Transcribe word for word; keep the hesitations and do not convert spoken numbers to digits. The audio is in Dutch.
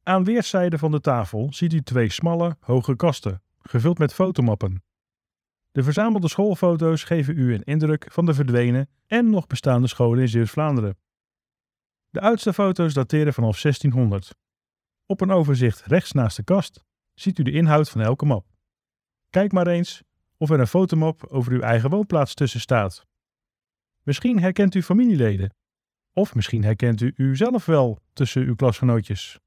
Aan weerszijden van de tafel ziet u twee smalle, hoge kasten, gevuld met fotomappen. De verzamelde schoolfoto's geven u een indruk van de verdwenen en nog bestaande scholen in Zeeuws-Vlaanderen. De oudste foto's dateren vanaf zestienhonderd. Op een overzicht rechts naast de kast ziet u de inhoud van elke map. Kijk maar eens of er een fotomap over uw eigen woonplaats tussen staat. Misschien herkent u familieleden. Of misschien herkent u uzelf wel tussen uw klasgenootjes.